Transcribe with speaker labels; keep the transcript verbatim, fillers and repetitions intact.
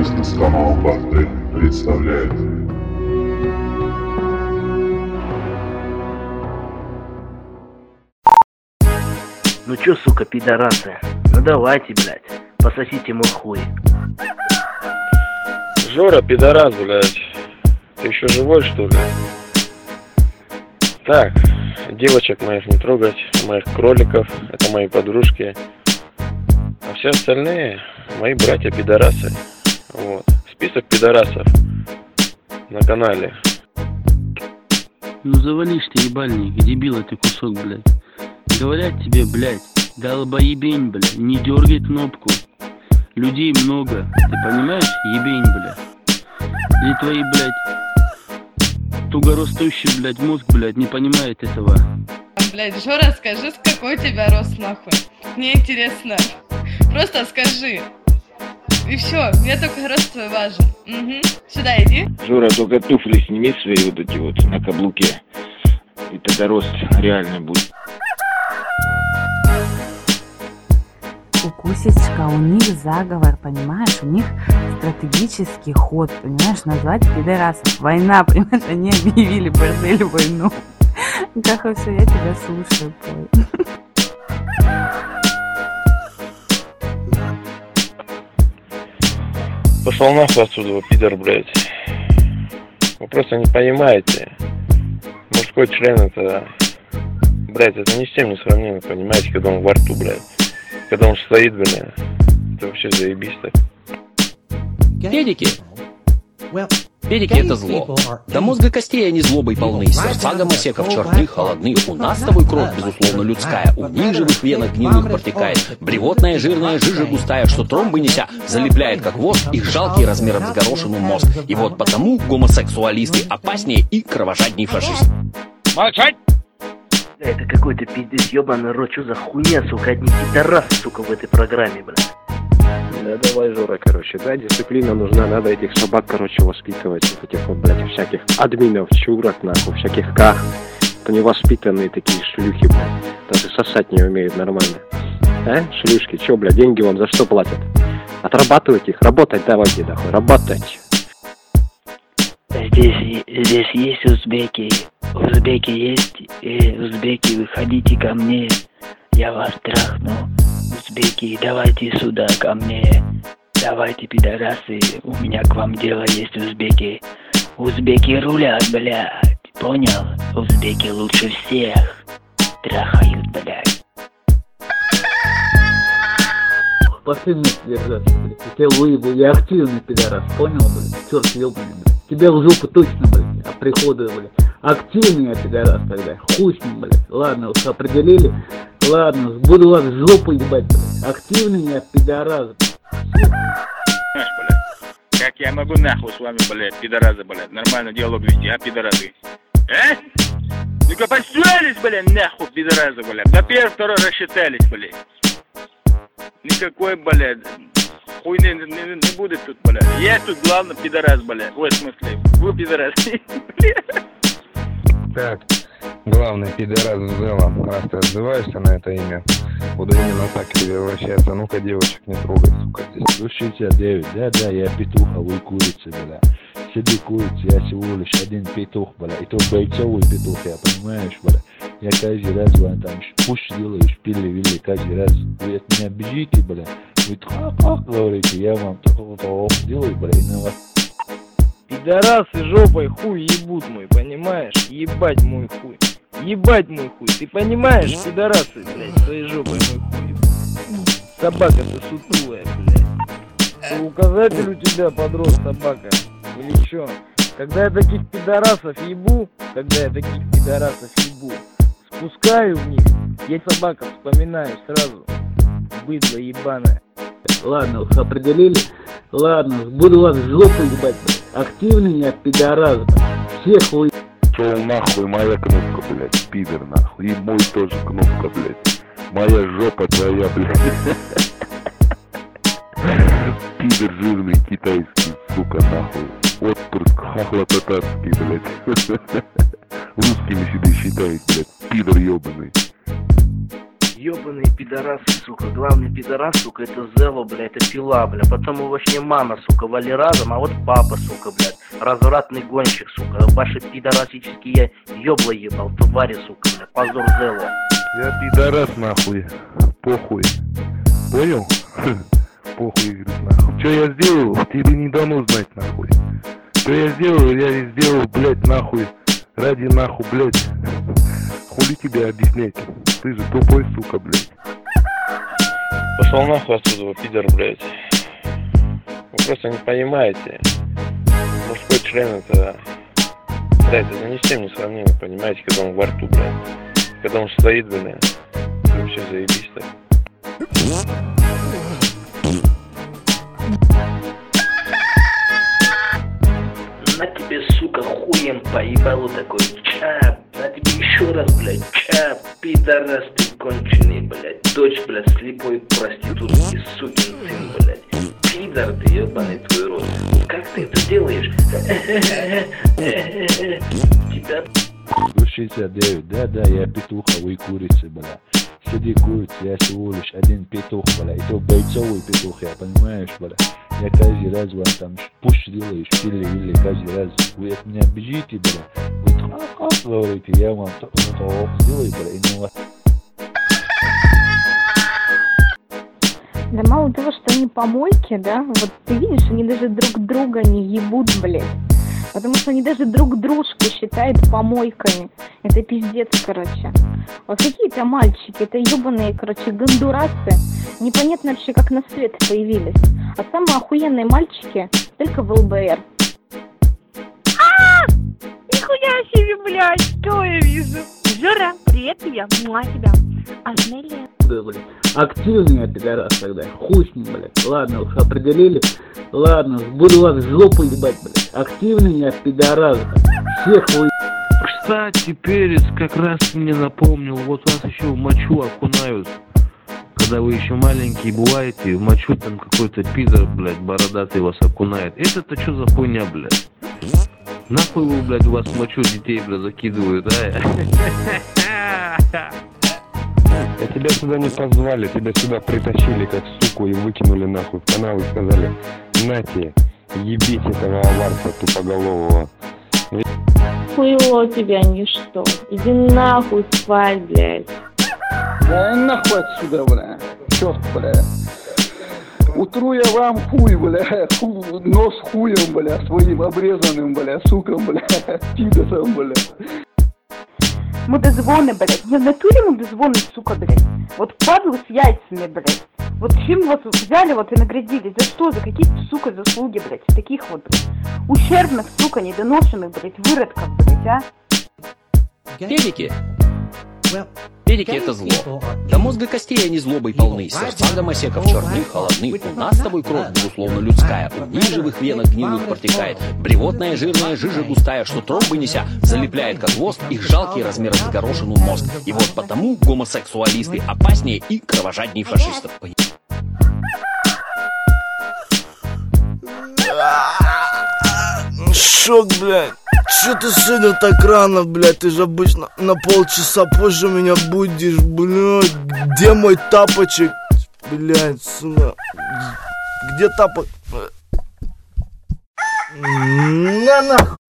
Speaker 1: Бизнес-канал Бартель представляет.
Speaker 2: Ну чё, сука, пидорасы? Ну давайте, блядь, пососите мой хуй.
Speaker 3: Жора, пидорас, блядь. Ты еще живой, что ли? Так, девочек моих не трогать, моих кроликов, это мои подружки. А все остальные мои братья-пидорасы. Вот. Список пидорасов на канале.
Speaker 4: Ну завалишь ты, ебальник, дебил ты кусок, блядь. Говорят тебе, блядь, долбоебень, блядь, не дергай кнопку. Людей много, ты понимаешь, ебень, блядь. Или твои, блядь, тугоростущий, блядь, мозг, блядь, не понимает этого.
Speaker 5: Блядь, Жора, скажи, с какой у тебя рост, нахуй. Мне интересно. Просто скажи. И все, мне только рост твой важен. Угу. Сюда иди.
Speaker 6: Жора, только туфли сними свои вот эти вот на каблуке. И тогда рост реально будет.
Speaker 7: Кукусечка, у них заговор, понимаешь? У них стратегический ход, понимаешь? Назвать пидорасов. Война, понимаешь? Они объявили Бартелю войну. Каха, все, я тебя слушаю, пой.
Speaker 3: Пошел нахуй отсюда, пидор, блядь. Вы просто не понимаете. Мужской член это... Блядь, это ни с чем не сравнимо, понимаете, когда он во рту, блядь. Когда он стоит, блядь, это вообще заебись так.
Speaker 8: Педики. Педики — это зло. До мозга костей они злобой полны. Сердца гомосеков черны, холодны. У нас с тобой кровь, безусловно, людская. У них же в их венах гнилых протекает. Бревотная жирная жижа густая, что тромбы неся, залепляет как воск их жалкий размером с горошину мозг. И вот потому гомосексуалисты опаснее и кровожадней фашисты.
Speaker 3: Молчать!
Speaker 2: Это какой-то пиздец, ёбаный рот, что за хуйня, сука, одни пидорасы, сука, в этой программе, блядь.
Speaker 9: Да давай, Жора, короче, да, дисциплина нужна, надо этих собак, короче, воспитывать, вот этих вот, блядь, всяких админов, чурок, нахуй, всяких ках, то невоспитанные такие шлюхи, блядь, даже сосать не умеют нормально. А, шлюшки, чё, блядь, деньги вам за что платят? Отрабатывайте их, работать давайте, нахуй, работать.
Speaker 10: Здесь, здесь есть узбеки, узбеки есть, и узбеки, выходите ко мне, я вас трахну. Узбеки, давайте сюда ко мне, давайте, пидорасы, у меня к вам дело есть, узбеки. Узбеки рулят, блядь, понял? Узбеки лучше всех трахают, блядь.
Speaker 11: Последний пидорас, блядь, я тебя выебу, я активный пидорас, понял, блядь, черт ёбаный, блядь. Тебя в жопу точно, блядь, а приходы, блядь. Активный я пидорас тогда, хуй с ним, блядь. Ладно, уж определили. Ладно, буду вас в жопу ебать, блядь. Активный я пидорас, блядь.
Speaker 12: Знаешь, блядь, как я могу нахуй с вами, блядь, пидорасы, блядь, нормально диалог вести, а, пидорасы? Э? Ну-ка построились, блядь, нахуй, пидорасы, блядь. На первый, второй рассчитались, блядь. Никакой, блядь, хуйни не, не, не будет тут, блядь. Я тут главный пидорас, блядь. Ой, в смысле, вы пидорас.
Speaker 13: Так, главный пидорас зела, раз ты отзываешься на это имя, буду именно так к тебе обращаться. Ну-ка, девочек не трогай, сука, здесь.
Speaker 14: Слушайте, Дэвид, да-да, я петух, а вы курицы, бля. Сиди курицы, я всего лишь один петух, бля. И то бойцовый петух, я понимаешь, бля. Я каждый раз, бля, там пуш делаю, шпили-вили, каждый раз. Вы от меня бежите, бля. Вы как говорите, я вам такого делаю, бля, и на вас.
Speaker 15: Пидорасы жопой хуй ебут мой, понимаешь? Ебать мой хуй. Ебать мой хуй. Ты понимаешь, пидорасы, блядь, своей жопой мой хуй. Собака ты сутулая, блядь. По указателю тебя подрос, собака. Или чё? Когда я таких пидорасов ебу, когда я таких пидорасов ебу, спускаю в них, я собака вспоминаю сразу. Быдло ебаное.
Speaker 11: Ладно, уж определили. Ладно, буду вас в жопу ебать, блядь. Активный я пидорас, блядь. Всех вы...
Speaker 1: Шел нахуй моя кнопка, блядь, пидор нахуй. И мой тоже кнопка, блядь. Моя жопа твоя, блядь. Пидор жирный китайский, сука, нахуй. Отпрыск хахло-татарский, блядь. Русскими себя считает, блядь. Пидор ебаный.
Speaker 2: Ёбаные пидорасы, сука. Главный пидорас, сука, это Зело, бля, это пила, бля. Потом его вообще мама, сука, вали разом, а вот папа, сука, блядь. Развратный гонщик, сука. Ваши пидорасические ёбла ебал, твари, сука, бля. Позор Зело.
Speaker 1: Я пидорас, нахуй. Похуй. Понял? Похуй, говорит, нахуй. Что я сделал, тебе не дано знать, нахуй. Что я сделал, я сделал, блядь, нахуй. Ради нахуй, блядь. Хули тебе объяснять? Ты же тупой, сука, блядь.
Speaker 3: Пошел нахуй отсюда, пидор, блядь. Вы просто не понимаете. Мужской член это... Блядь, это ни с чем не сравнимо, понимаете, когда он во рту, блядь. Когда он стоит, блядь, это вообще заебись так.
Speaker 2: На тебе, сука, хуем поебалу такой, чап. На тебе еще раз, блядь, чап. Пидорас ты конченый, блядь. Дочь, блядь, слепой проститутки, сукин сын, блядь. Пидор ты, ебаный твой рот. Как ты это делаешь? Тебя...
Speaker 14: шестьдесят девять, да-да, я петух, а вы курицы, бля. Сиди курица, я всего лишь один петух, бля. И то бойцовый петух, я понимаешь, бля. Я каждый раз вам там пуш делаю, шпили или каждый раз. Вы от меня бежите, бля. Вы так говорите, я вам так сделаю, бля, и не вас.
Speaker 16: Да мало того, что они помойки, да, вот ты видишь, они даже друг друга не ебут, блядь. Потому что они даже друг дружку считают помойками. Это пиздец, короче. Вот какие-то мальчики, это ебаные, короче, гондурасы. Непонятно вообще, как на свет появились. А самые охуенные мальчики только в ЛБР.
Speaker 17: А! Нихуя себе, блядь, что я вижу? Жора, привет тебе, муа тебя. Ажмелия.
Speaker 11: Активные пидорас тогда. Хуй с ним, блядь. Ладно, уж определили. Ладно, буду вас в жопу ебать, блядь. Активные пидорас. Всех вы...
Speaker 4: Кстати, перец как раз мне напомнил, вот вас еще в мочу окунают. Когда вы еще маленькие бываете, в мочу там какой-то пидор, блядь, бородатый вас окунает. Это-то что за хуйня, блядь? Нахуй вы, блядь, у вас в мочу детей, блядь, закидывают, а?
Speaker 13: А тебя сюда не позвали, тебя сюда притащили как суку и выкинули нахуй в канал и сказали: нате, ебить этого аварца тупоголового.
Speaker 16: Хуйло тебя ничто. Иди нахуй спать, блядь.
Speaker 18: Да нахуй отсюда, бля. Черт, бля. Утру я вам хуй, бля. Ху, нос хуем, бля, своим обрезанным, бля, суком, бля, пидором, бля.
Speaker 7: Мудозвоны, блядь. Я в натуре мудозвоны, сука, блядь. Вот падлы с яйцами, блядь. Вот чем вас взяли вот и наградили? За что? За какие, сука, заслуги, блядь? Таких вот, блядь. Ущербных, сука, недоношенных, блядь, выродков, блядь, а?
Speaker 8: Педики. Педики — это зло. До мозга костей они злобой полны. Сердца гомосеков черны, холодны. У нас с тобой кровь, безусловно, людская. У них живых венах гнилых протекает. Бревотная жирная жижа густая, что тромбы неся, залепляет как хвост их жалкий размером с горошину мозг. И вот потому гомосексуалисты опаснее и кровожаднее фашистов.
Speaker 19: Шок, блядь. Че ты сегодня так рано, блядь? Ты же обычно на полчаса позже меня будешь, блядь. Где мой тапочек? Блядь, сука. Где тапок? На нахуй.